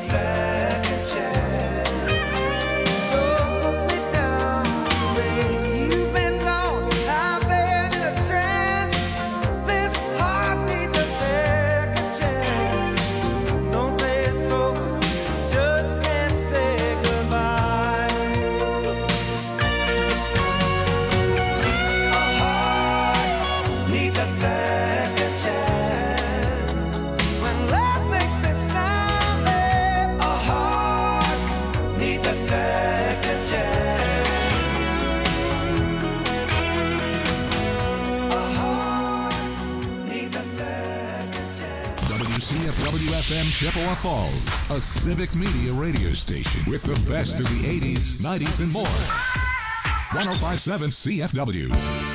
second chance. Don't put me down, baby. You've been gone. I've been in a trance. This heart needs a second chance. Don't say it's over. Just can't say goodbye. A heart needs a second chance. When love makes it sound, babe, a heart needs a second chance. A heart needs a second chance. WCFW-FM Chippewa Falls, a civic media radio station with the best of the 80s, 90s, and more. 1057 CFW.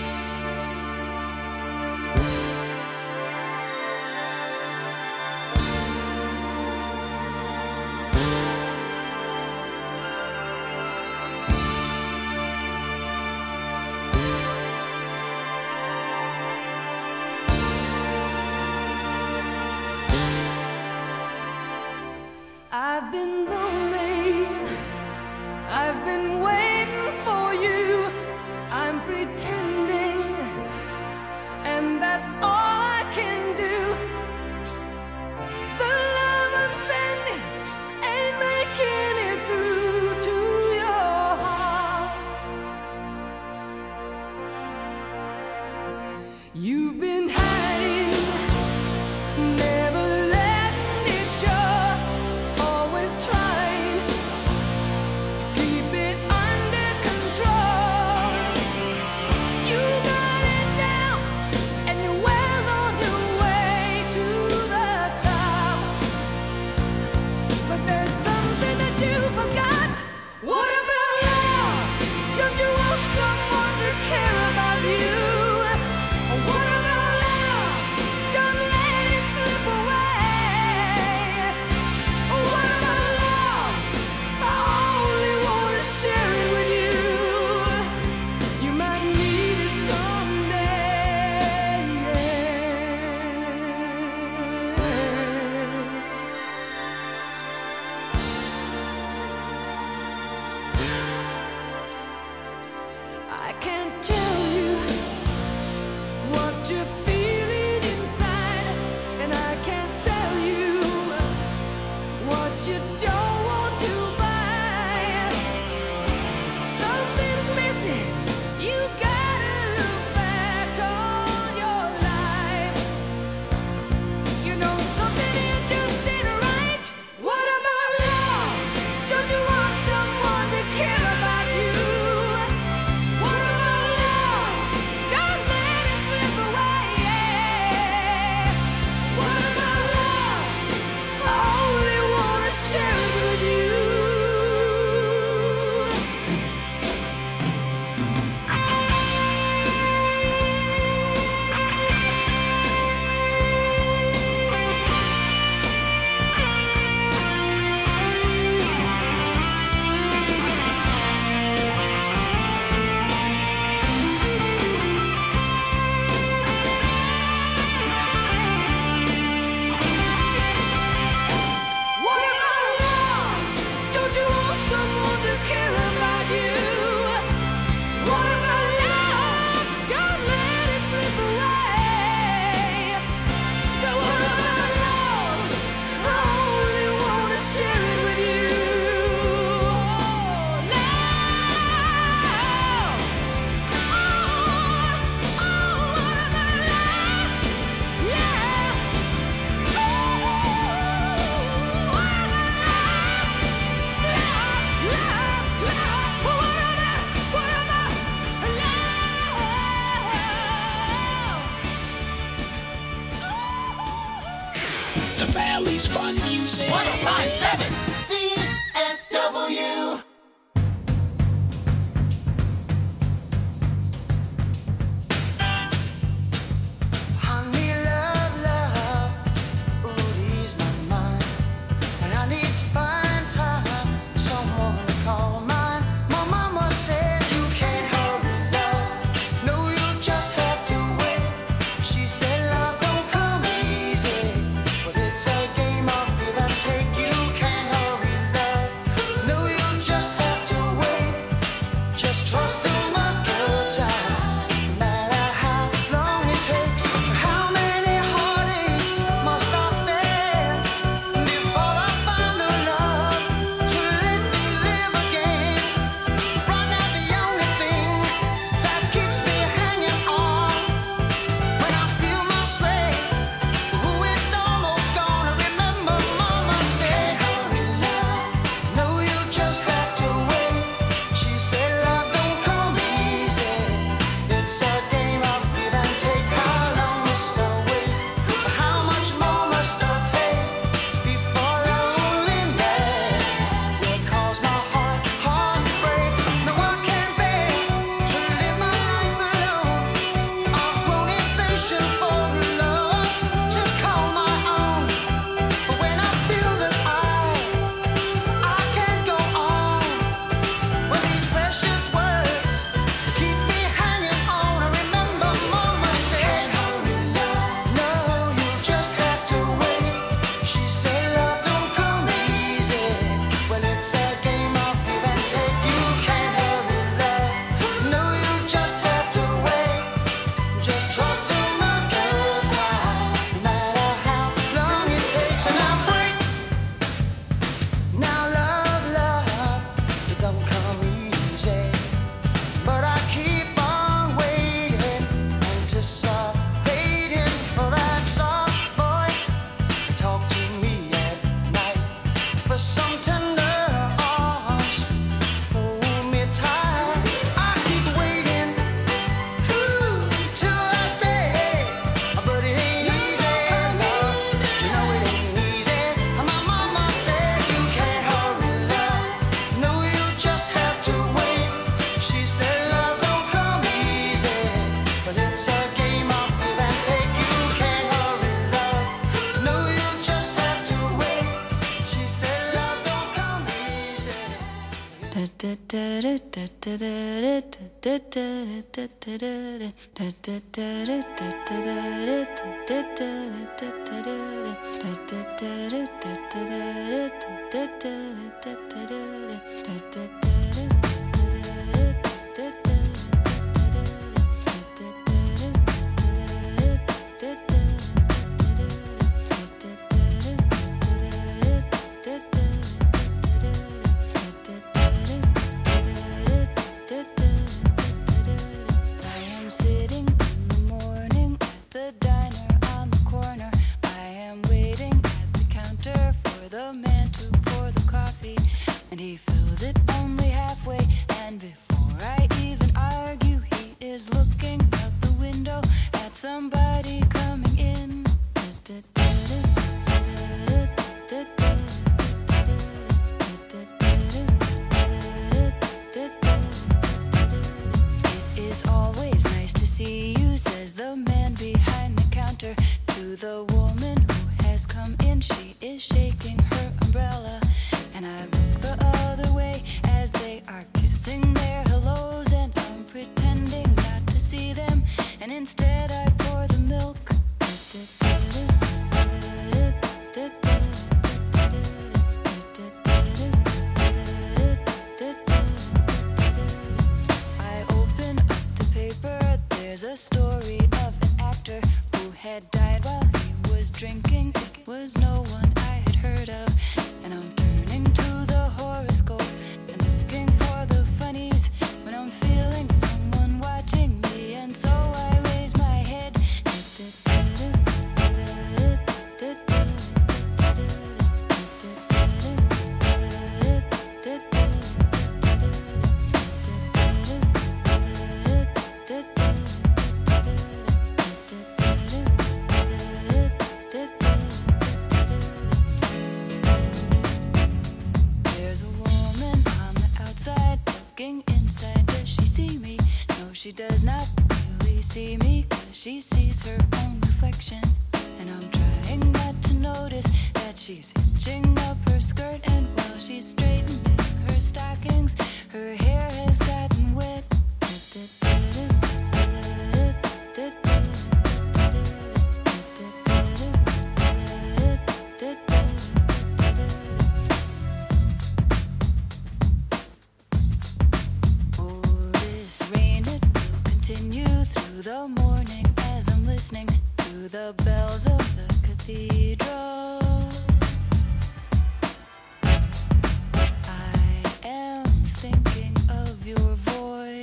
I've been lonely, I've been waiting for you, I'm pretending, and that's all I can do. The love I'm sending ain't making it through to your heart. You've been hiding, never letting it show. Always trying to keep it under control. You got it down, and you're well on your way to the top. But there's something that you forgot. What about love? Don't you want someone to care about you? What about love? Don't let it slip away. What about love? I only wanna share it with you. You might need it someday. I can't tell you what you're feeling inside, and I can't sell you what you don't want to buy. Something's missing. You gotta look back on your life. You know something here just ain't right. What about love? Don't you want someone to care about you? What about love? Don't let it slip away. What about love? I only wanna share it with you. some tender arms hold me tight. I keep waiting till that day, but it ain't easy, love. You know it ain't easy. My mama said you can't hurry, love. No, you just have to wait. She said love don't come easy, but it's a game of give and take. You can't hurry, love. No, you just have to wait. She said love don't come easy. I am sitting in the morning at the diner on the corner. I am waiting at the counter for the man to pour the coffee, and he fills it only halfway. And before I even argue, he is looking out the window at somebody coming in. It is always nice to see you, says the man behind the counter to the woman who has come in. She is shaking her umbrella, and I look the other way as they are kissing their hellos, and I'm pretending not to see them, and instead I pour the milk. I open up the paper, there's a story of an actor who had died while he was drinking. It was no one I had heard of, and I'm turning to the horoscope and looking for the funnies when I'm feeling someone watching me, and so I raise my head. There's a woman on the outside looking inside. Does she see me? No, she does not really see me, 'cause she sees her own reflection. And I'm trying not to notice that she's hitching up her skirt, and while she's straightening her stockings, her hair has gotten wet. Oh, this rain, it will continue through the morning as I'm listening to the bells of the cathedral. I am thinking of your voice.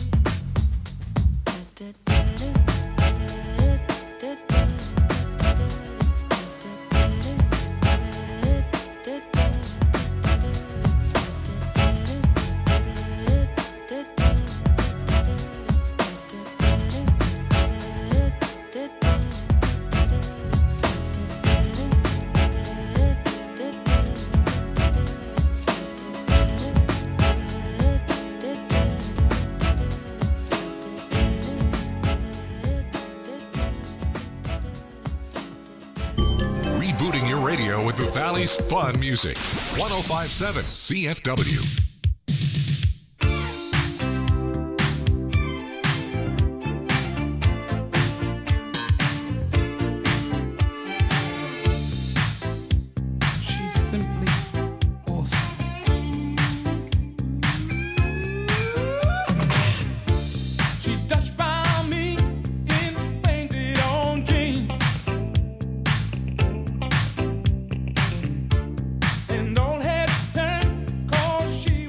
Rebooting your radio with the Valley's fun music. 1057 CFW. She's simply awesome. She touched by me in painted on jeans, and don't hesitate, 'cause she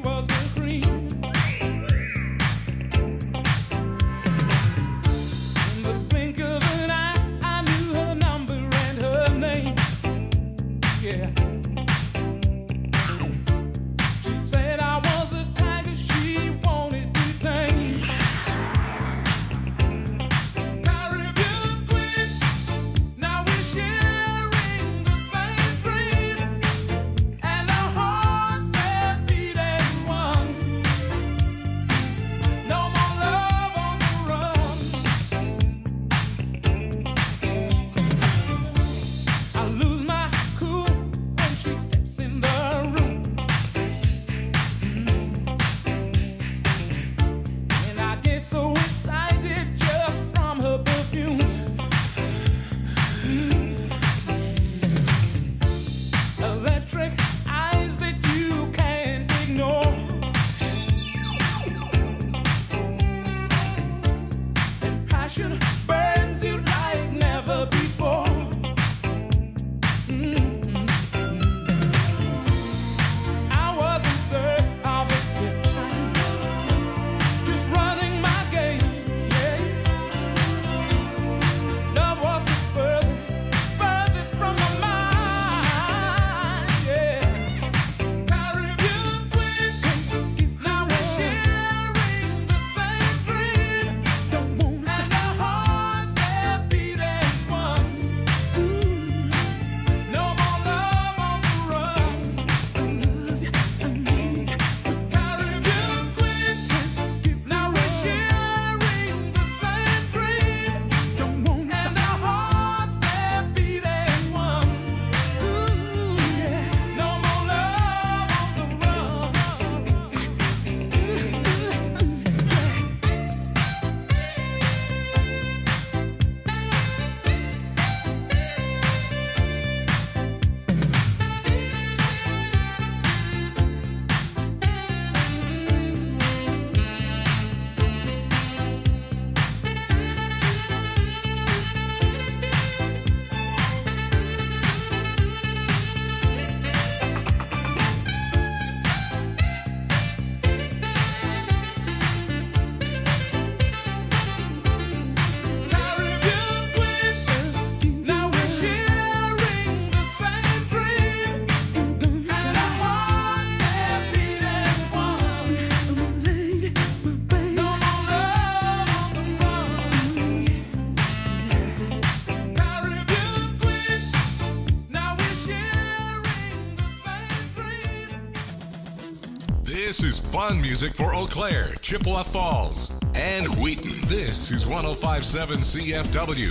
This is fun music for Eau Claire, Chippewa Falls, and Wheaton. This is 105.7 CFW.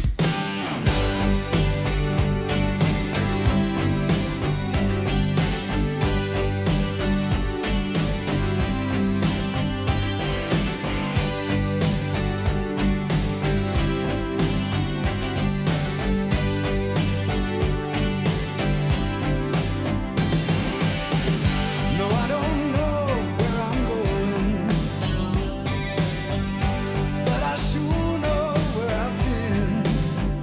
No, I don't know where I'm going, but I sure know where I've been.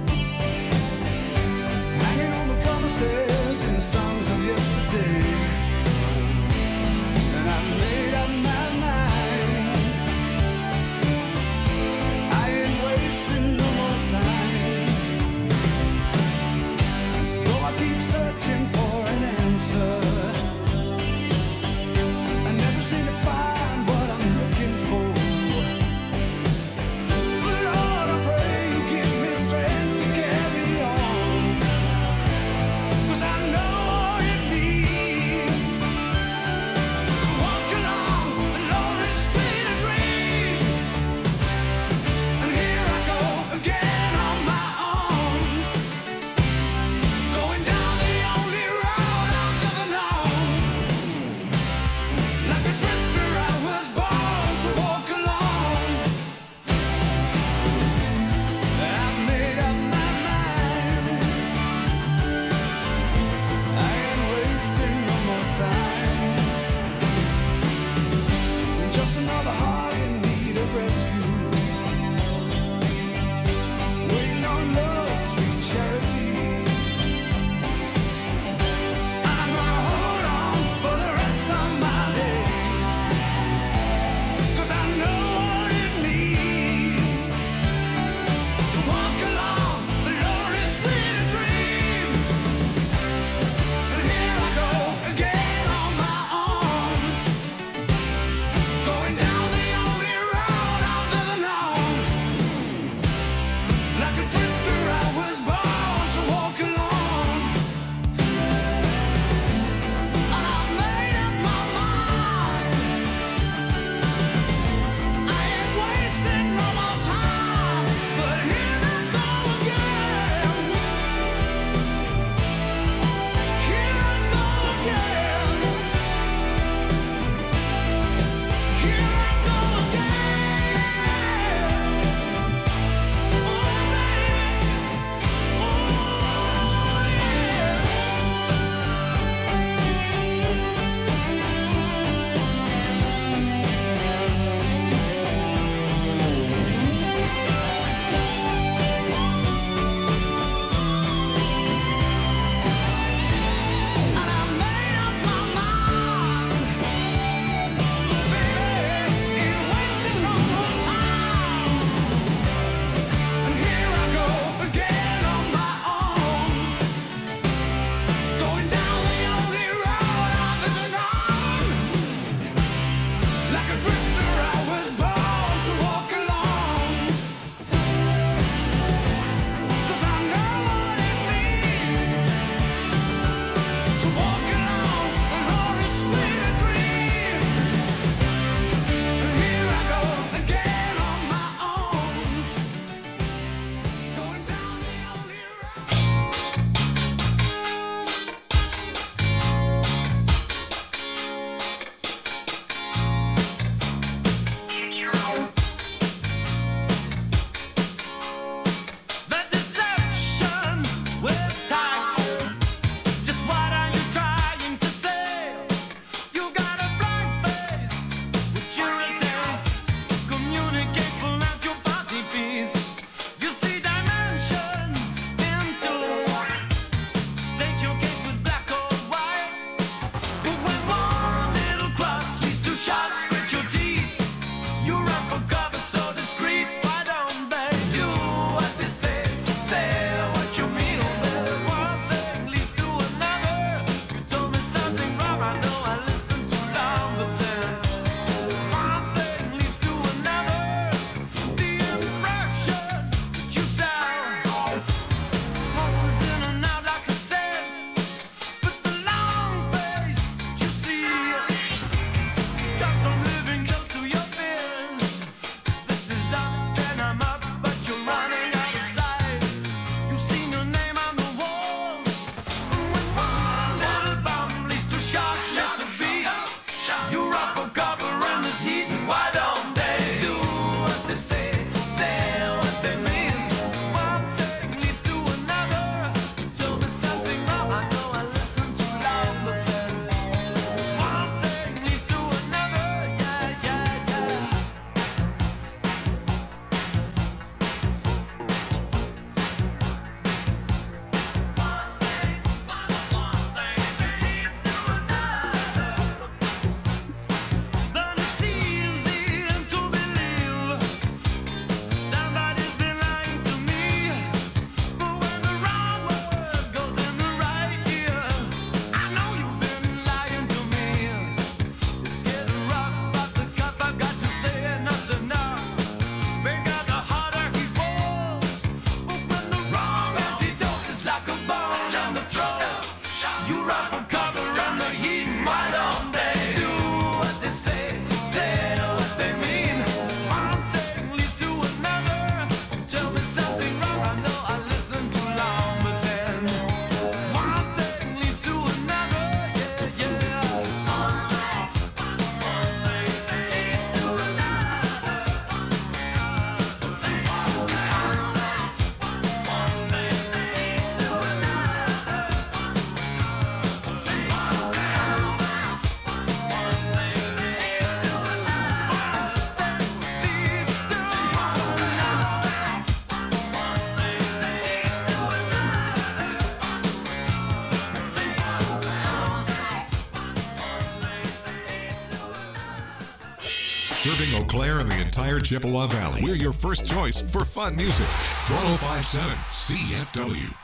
Serving Eau Claire and the entire Chippewa Valley. We're your first choice for fun music. 1057 CFW.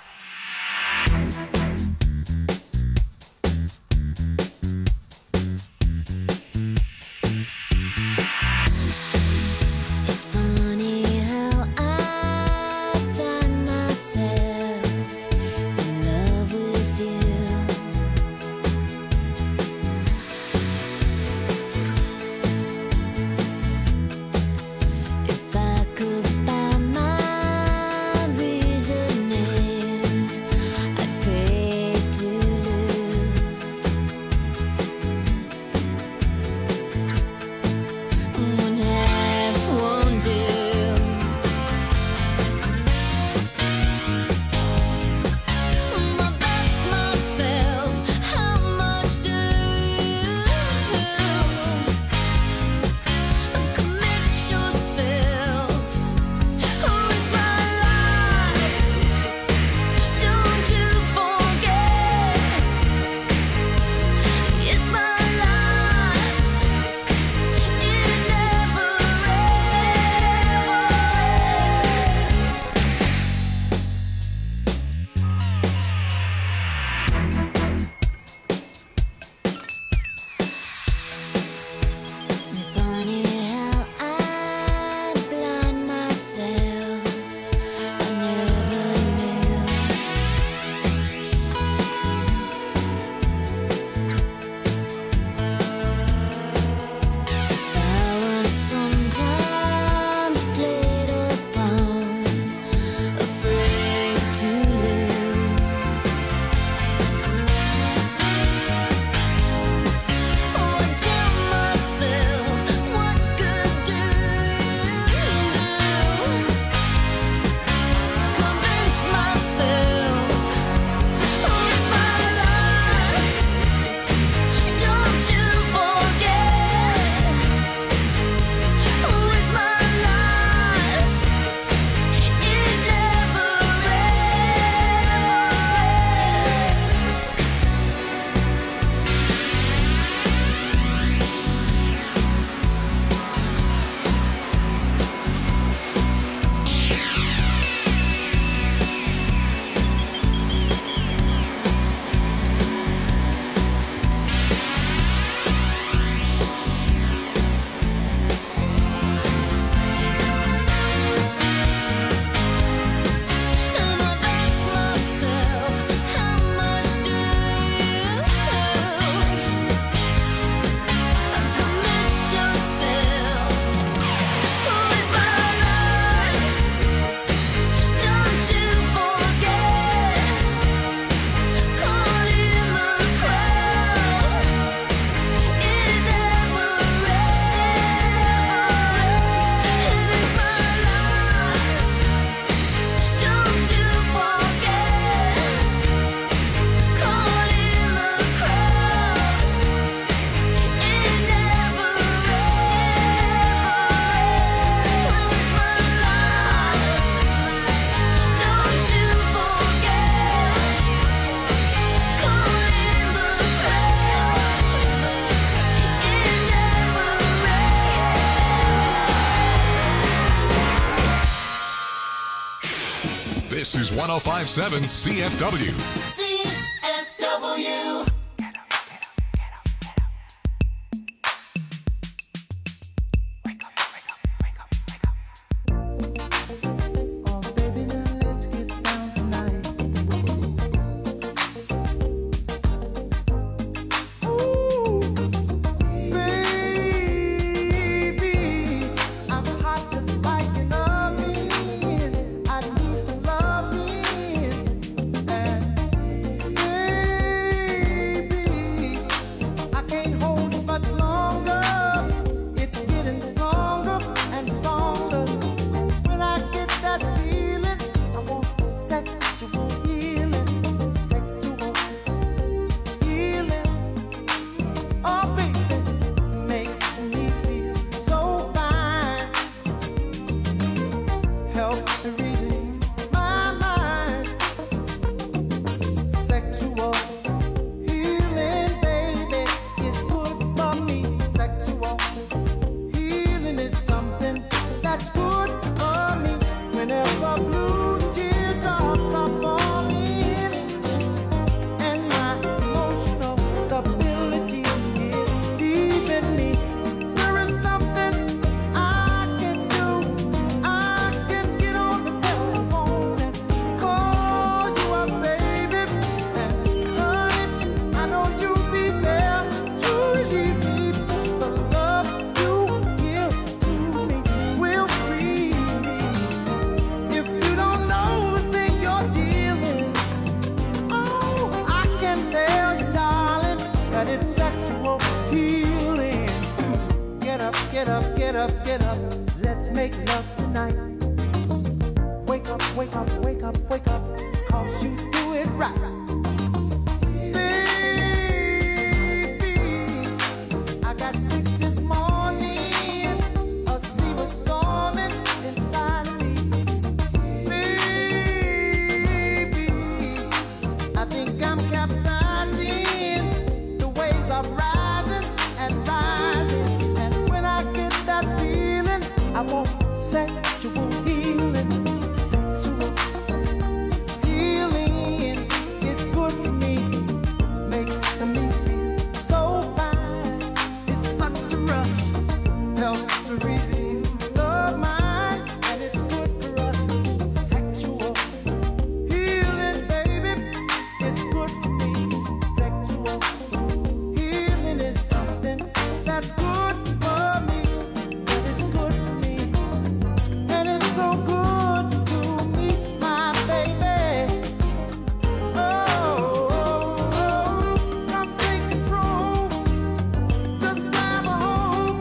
It's funny how I find myself in love with you. If I could find my reasoning, I'd pay to lose. One half won't do. My best myself, how much do you commit yourself? Who is my life? Don't you forget, it's my life. It never Funny how I blind myself. I never knew. I was sometimes played upon, afraid to lose. Oh, I tell myself, what good do you do? Convince myself, who's my life? Don't you forget, who is my life? It never And I ask myself, how much do you commit yourself? Who is my life? Don't you forget, caught in the crowd. It never ends. It is my life. Don't you forget, caught in the crowd. It never ends. It's my life. Don't you forget, caught in the crowd. This is 1057 CFW. CFW. Oh, baby, now let's get down tonight. Ooh, baby, I'm hot just like an oven. I need some loving. get up. Let's make love tonight. Wake up, wake up, wake up, wake up. 'Cause you do it right. Baby, I got sick this morning. A sea was storming inside of me. Baby, I think I'm capsizing. The waves are rising and rising. And when I get that feeling, I want sexual healing. Sexual healing is good for me. Makes me feel so fine. It's such a rush. Helps to relieve the mind. And it's good for us. Sexual healing, baby. It's good for me. Sexual healing is something that's good for me. And it's good for me. And it's so good to me, my baby. Oh, come take control. Just grab a hold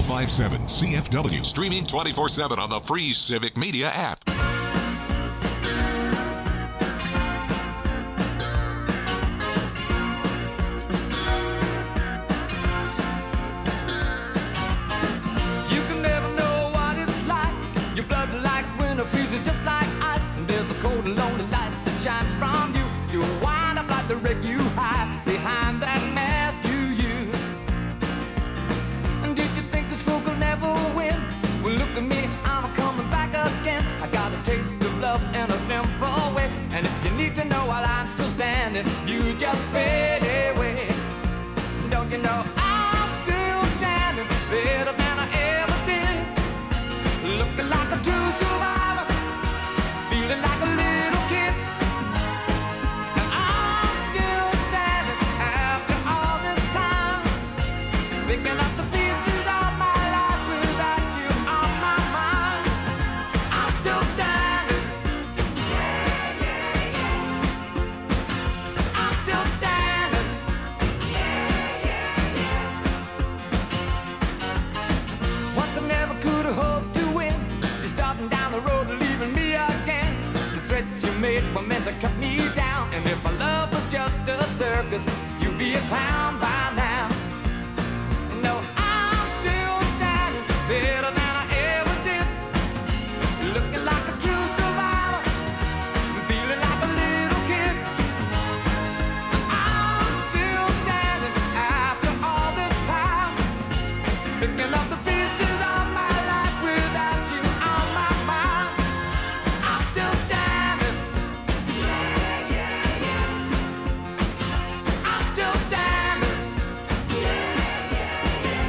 1057 CFW. Streaming 24/7 on the free Civic Media app. You can never know what it's like. Your blood like winter freezes just like ice. And there's a cold and lonely light that shines from you. You wind up like the wreck you hide behind that mask you use. And did you think this fool could never win? Well, look at me, I'm coming back again. I got a taste of love in a simple way. And if you need to know while I'm still standing, you just fade away. Don't you know I'm still standing better than I ever did? Looking like a true survivor, feeling like a little kid. And I'm still standing after all this time, picking up the pieces of my life without you on my mind. I'm still standing. Yeah, yeah, yeah. I'm still standing. Once I never could have hoped to win. You're starting down the road, leaving me again. The threats you made were meant to cut me down. And if my love was just a circus, you'd be a clown by now. No, I'm still standing better than I ever did. Looking like a true survivor, feeling like a little kid. I'm still standing after all this time, picking up the pieces of my life without you on my mind. I'm still standing. Yeah, yeah, yeah. I'm still standing. Yeah, yeah, yeah.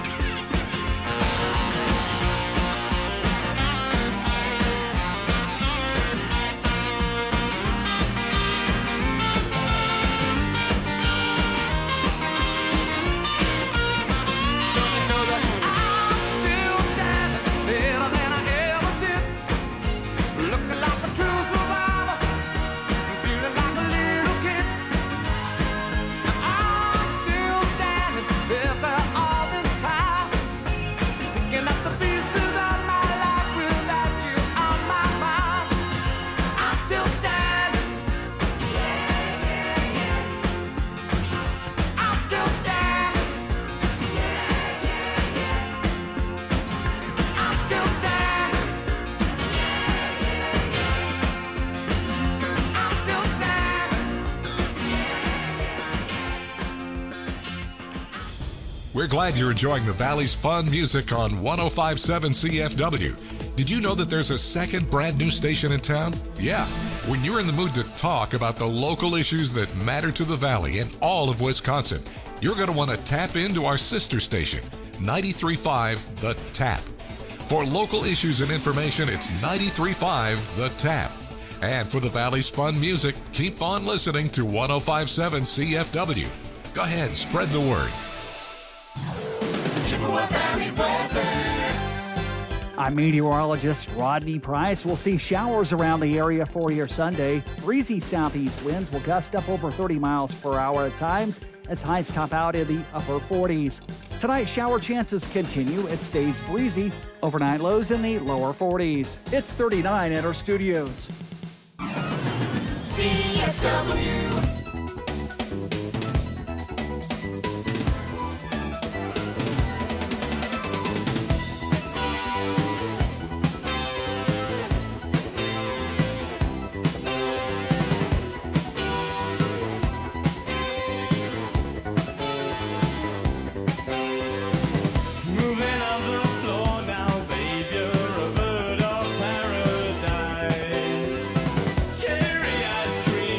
Don't you know that I'm still standing better than I ever did? Looking like a true survivor, feeling like a little kid. I'm still standing after all this time, picking up the pieces of my life without you on my mind. I'm still standing. Yeah, yeah, yeah. I'm still standing. Yeah, yeah, yeah. I'm still standing. Yeah, yeah, yeah. I'm still standing. We're glad you're enjoying the Valley's fun music on 1057 CFW. Did you know that there's a second brand new station in town? Yeah. When you're in the mood to talk about the local issues that matter to the Valley and all of Wisconsin, you're going to want to tap into our sister station, 93.5 The Tap. For local issues and information, it's 93.5 The Tap. And for the Valley's fun music, keep on listening to 1057 CFW. Go ahead, spread the word. Chippewa Valley weather. I'm meteorologist Rodney Price. We'll see showers around the area for your Sunday. Breezy southeast winds will gust up over 30 miles per hour at times as highs top out in the upper 40s. Tonight, shower chances continue. It stays breezy. Overnight lows in the lower 40s. It's 39 at our studios. CFW. Moving on the floor now, babe, you're a bird of paradise. Cherry ice cream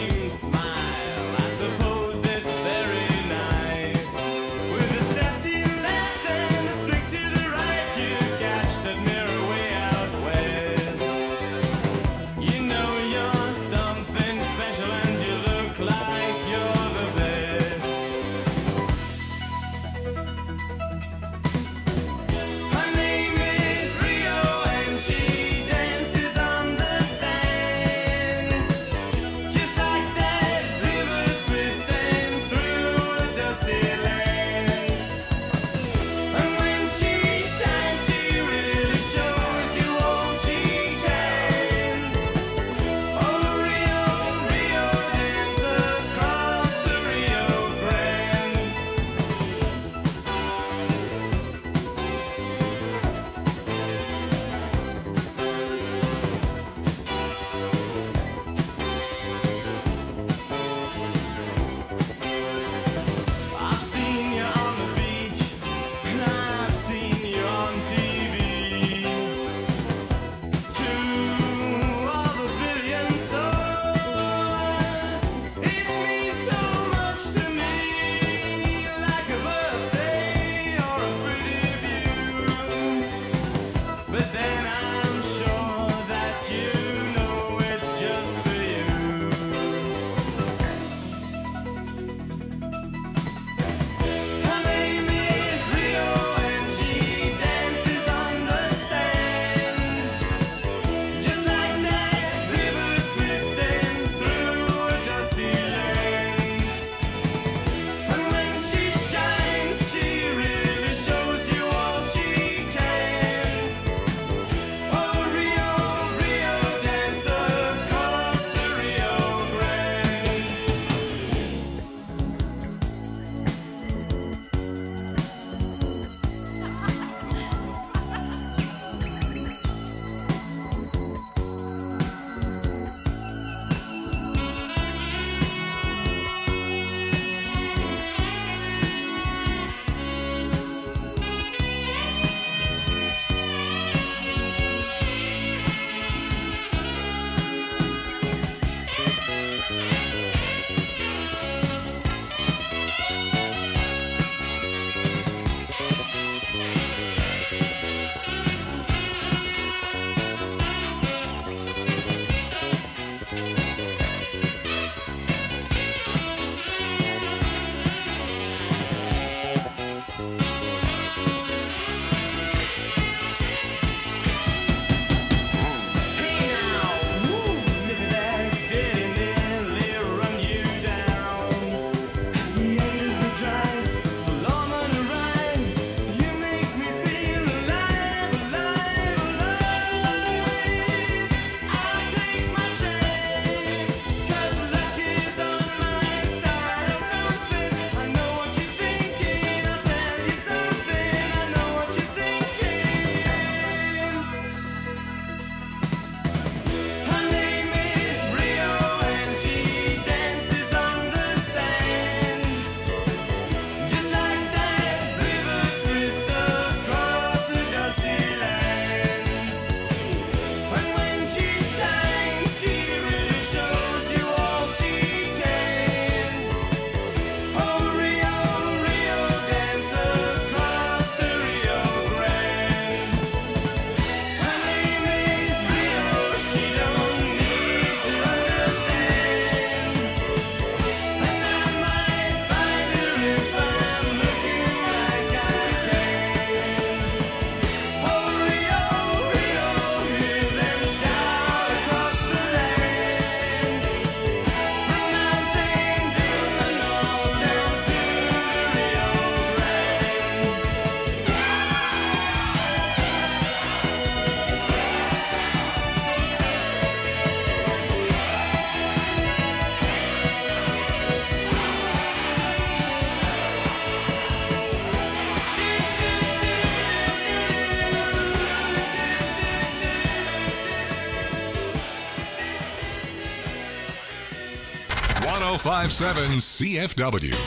1057 CFW.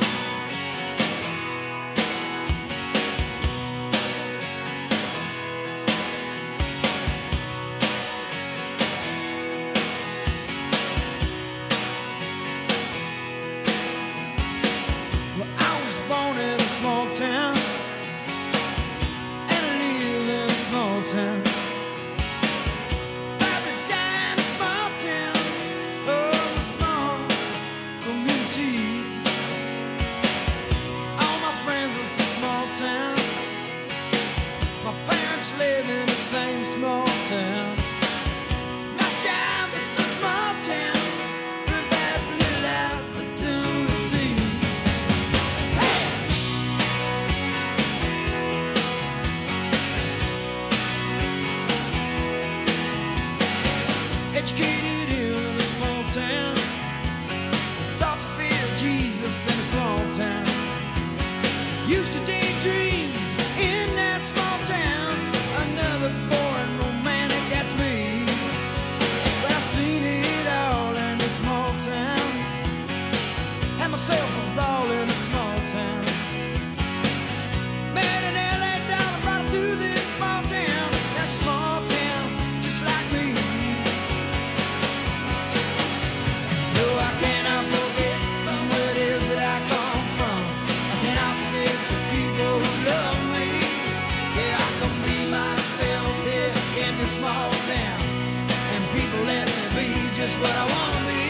Well, I was born in a small town, and I live in a small town. Probably die in a small town, oh, small communities. All my friends live in a small town. My parents live in the same small town. My job is a small town, but that's little opportunity. Educated in a small town, taught to fear Jesus in a small town. Used to daydream in that small town. Another boring romantic, that's me. But I've seen it all in this small town. Had myself a ball in a small town. Met an LA dollar, brought her to this small town. That small town, just like me. No, I cannot forget where it is that I come from. I cannot forget the people who love me. Yeah, I can be myself here in this small town, and people let me be just what I want to be.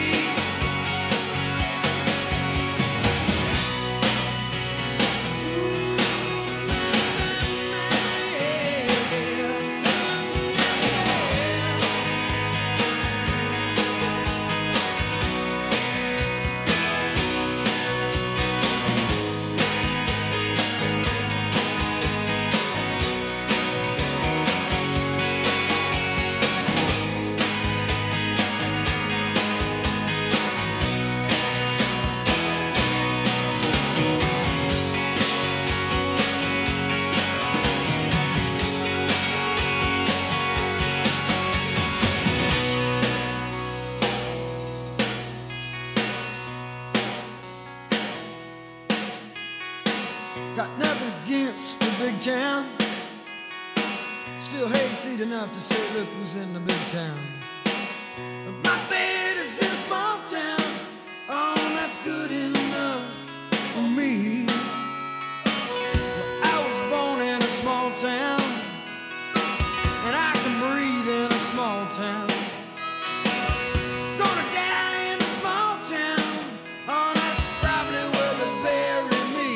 Got nothing against the big town. Still hayseed enough to say, look who's in the big town. But my bed is in a small town. Oh, that's good enough for me. Well, I was born in a small town, and I can breathe in a small town. Gonna die in a small town. Oh, that's probably where they bury me.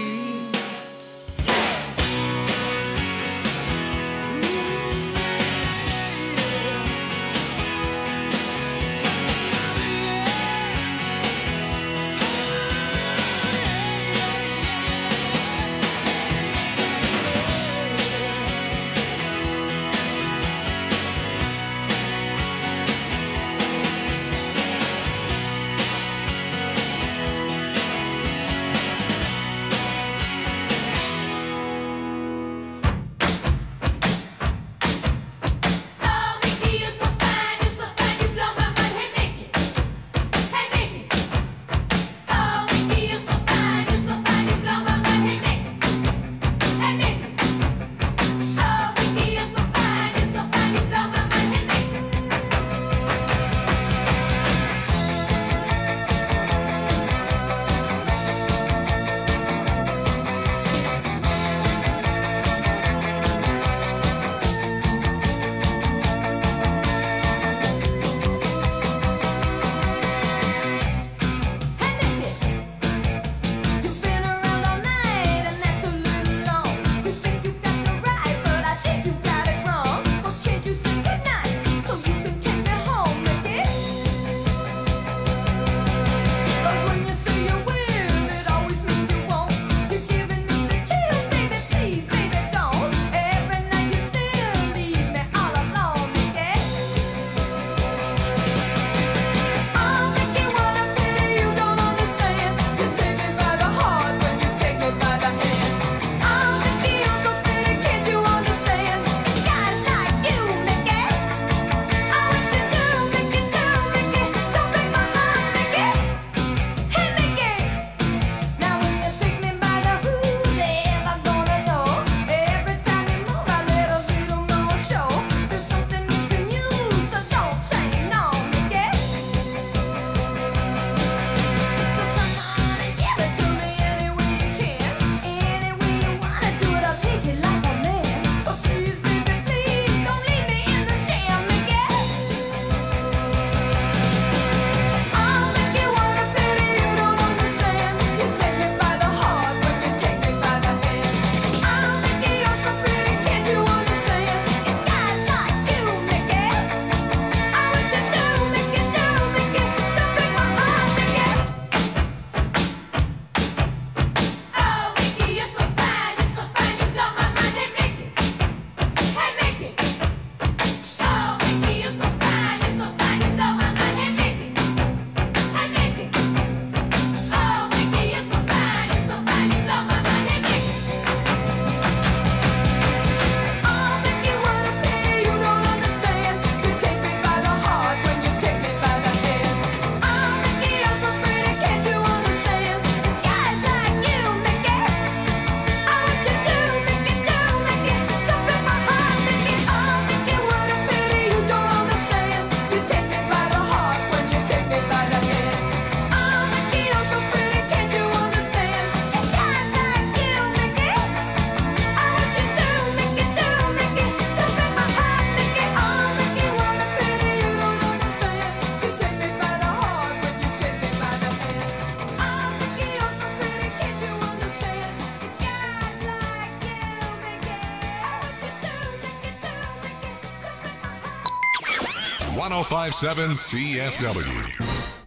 1057 CFW.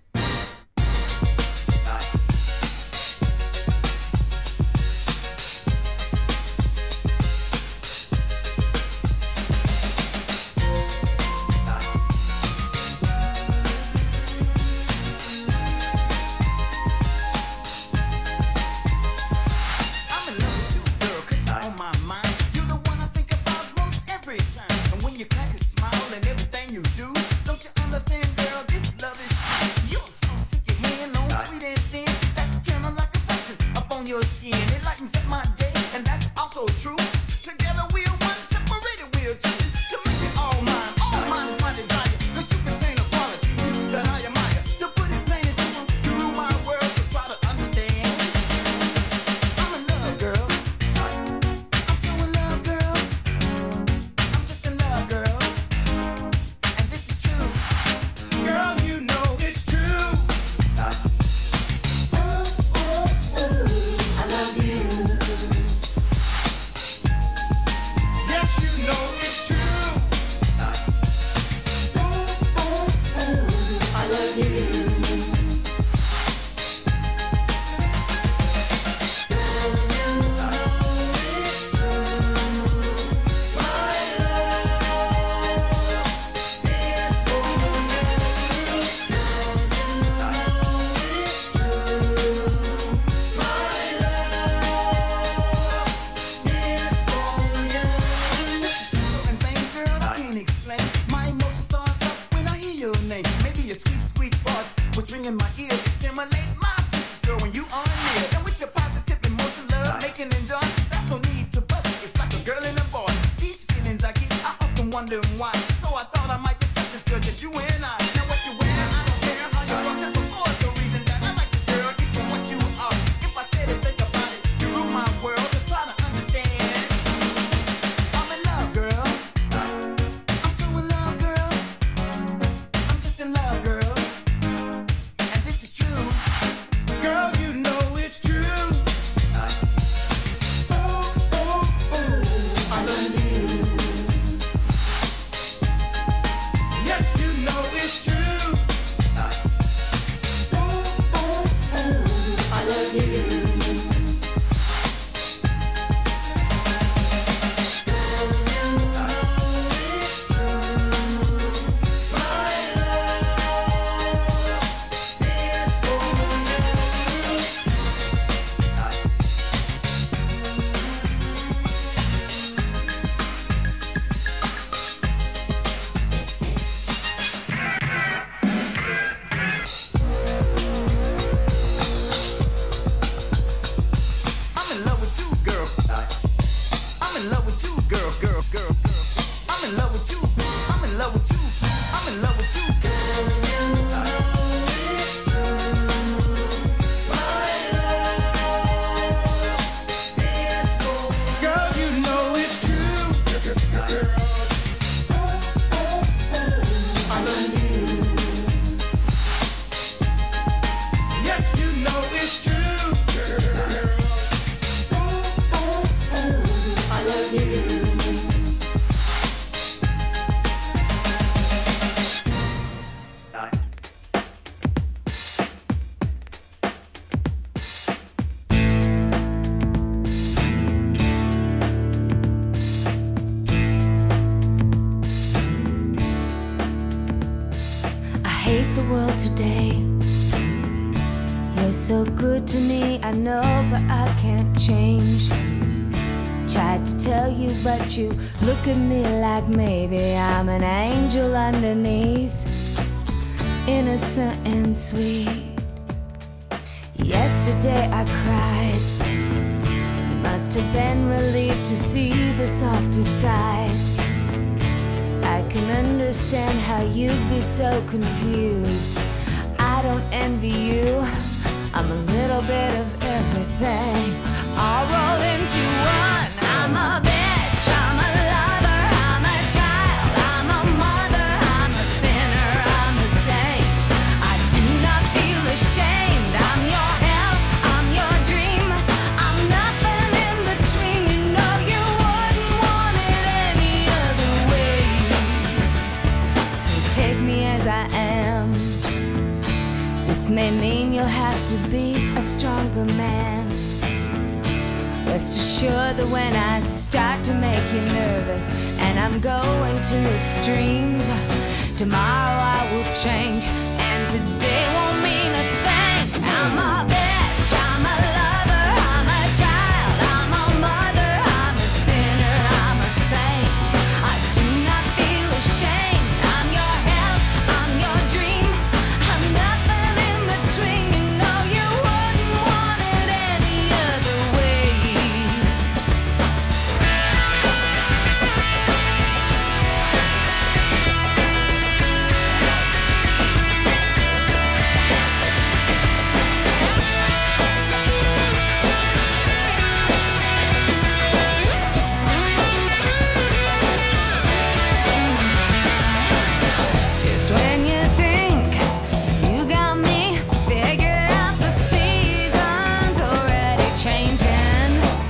I'm in love with you, girl, 'cause you're on my mind. You're the one I think about most every time. And when you crack a smile and everything you do, don't you understand, girl, this love is true. You're so sick of hand on sweet and thin. That's kinda like a blessing up on your skin. It lightens up my day, and that's also true. Together we're one, separated we're two. To make it all mine is my desire. 'Cause you contain a quality that I admire. To put it plain and simple, you rule my world, so try to understand. I'm in love, girl. I'm so in love, girl. I'm just in love, girl. And this is true. Girl, you know it's true. I love you. Yes, you know it's true. I love you. And vain, girl, I can't explain. My emotion starts up when I hear your name. Maybe your sweet, sweet voice was ringing my ears. Stimulate my senses, girl, when you are near. And with your positive emotion, love, making and joy, that's no need to bust it. It's like a girl and a boy. These feelings I get, I often wonder why. So I thought I might discuss this, girl, just you and I. Now what you wear, I don't care how you cross it before. The reason that I like you, girl, is for what you are. If I said it, think about it. You rule my world, so try to understand. I'm in love, girl. I'm so in love, girl. I'm just in love, girl. And this is true. Girl, you know it's true. I love you. Yes, you know it's true. I love you. I'm in love with you, girl. I'm in love with you, girl, girl, girl, girl. I'm in love with you. I'm in love with you. I'm in love with you. Girl, you know it's true. I love you. Yes, you know it's true. I love you. I hate the world today. You're so good to me, I know, but I can't change. Tried to tell you, but you look at me like maybe I'm an angel underneath, innocent and sweet. Yesterday I cried. You must have been relieved to see the softer side. I can understand how you'd be so confused. I don't envy you. I'm a little bit of everything, all rolled into one. I'm a bitch, I'm a lover, I'm a child, I'm a mother, I'm a sinner, I'm a saint. I do not feel ashamed. I'm your hell, I'm your dream. I'm nothing in between. You know you wouldn't want it any other way. So take stronger man. Rest assured that when I start to make you nervous and I'm going to extremes, tomorrow I will change and today won't mean a thing. I'm a bitch, I'm a lover, I'm a child, I'm a mother, I'm a sinner, I'm a saint. I do not feel ashamed. I'm your hell, I'm your dream, I'm nothing in between. You know you wouldn't want it any other way. Just when you think you got me figured out, the season's already changing.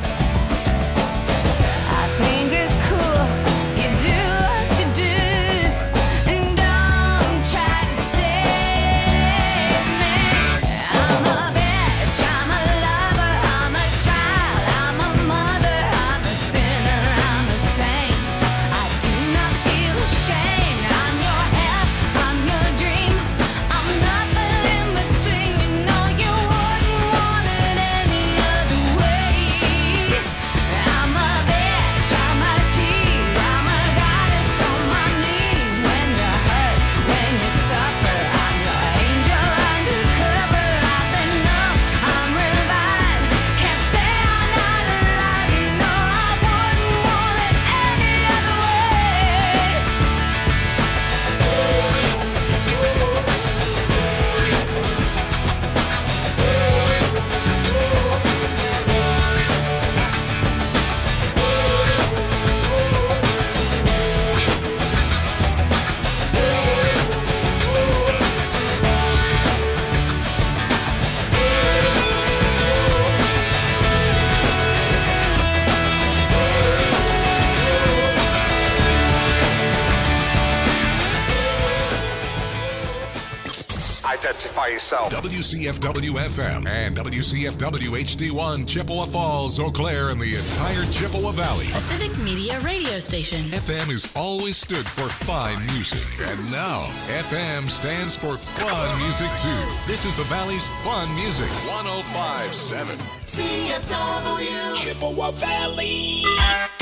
I think it's cool you do what you do and don't try to save me. I'm a bitch, I'm a lover, I'm a child, I'm a mother, I'm a sinner, I'm a saint. I do not feel ashamed. I'm your hell, I'm your dream, I'm nothing in between. You know you wouldn't want it any other way. I'm a bitch, I'm a tease, I'm a goddess on my knees. When you hurt, when you suffer, I'm your angel undercover. I've been numb, I'm revived, can't say I'm not alive. You know I wouldn't want it any other way. Identify yourself. WCFW FM and WCFW HD1 Chippewa Falls, Eau Claire, and the entire Chippewa Valley. A civic media radio station. FM has always stood for fine music, and now FM stands for fun music too. This is the Valley's fun music, 105.7 CFW. Chippewa Valley.